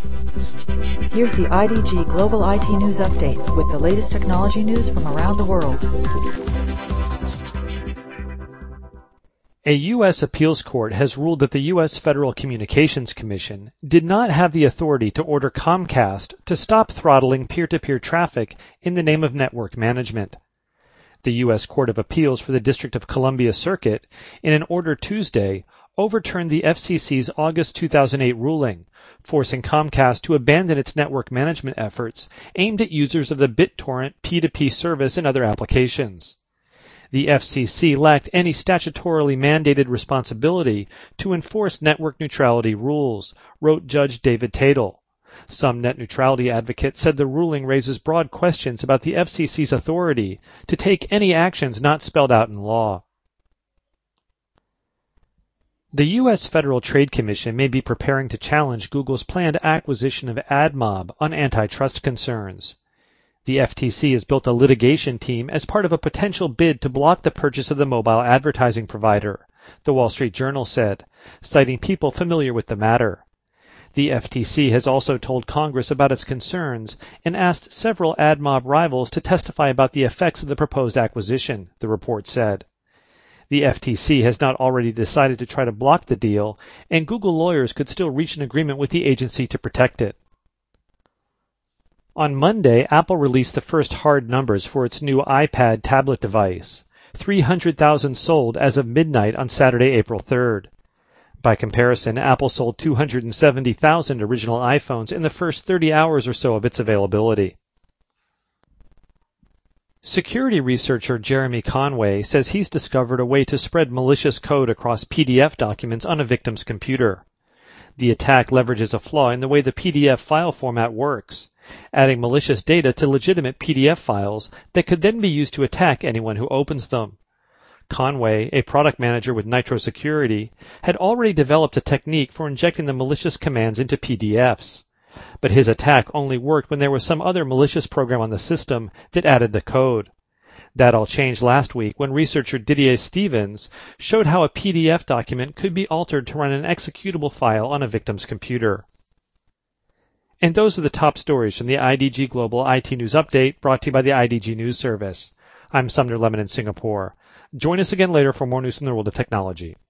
Here's the IDG Global IT News Update with the latest technology news from around the world. A U.S. appeals court has ruled that the U.S. Federal Communications Commission did not have the authority to order Comcast to stop throttling peer-to-peer traffic in the name of network management. The U.S. Court of Appeals for the District of Columbia Circuit, in an order Tuesday, overturned the FCC's August 2008 ruling, forcing Comcast to abandon its network management efforts aimed at users of the BitTorrent P2P service and other applications. The FCC lacked any statutorily mandated responsibility to enforce network neutrality rules, wrote Judge David Tatel. Some net neutrality advocates said the ruling raises broad questions about the FCC's authority to take any actions not spelled out in law. The U.S. Federal Trade Commission may be preparing to challenge Google's planned acquisition of AdMob on antitrust concerns. The FTC has built a litigation team as part of a potential bid to block the purchase of the mobile advertising provider, The Wall Street Journal said, citing people familiar with the matter. The FTC has also told Congress about its concerns and asked several AdMob rivals to testify about the effects of the proposed acquisition, the report said. The FTC has not already decided to try to block the deal, and Google lawyers could still reach an agreement with the agency to protect it. On Monday, Apple released the first hard numbers for its new iPad tablet device, 300,000 sold as of midnight on Saturday, April 3rd. By comparison, Apple sold 270,000 original iPhones in the first 30 hours or so of its availability. Security researcher Jeremy Conway says he's discovered a way to spread malicious code across PDF documents on a victim's computer. The attack leverages a flaw in the way the PDF file format works, adding malicious data to legitimate PDF files that could then be used to attack anyone who opens them. Conway, a product manager with Nitro Security, had already developed a technique for injecting the malicious commands into PDFs. But his attack only worked when there was some other malicious program on the system that added the code. That all changed last week when researcher Didier Stevens showed how a PDF document could be altered to run an executable file on a victim's computer. And those are the top stories from the IDG Global IT News Update brought to you by the IDG News Service. I'm Sumner Lemon in Singapore. Join us again later for more news from the world of technology.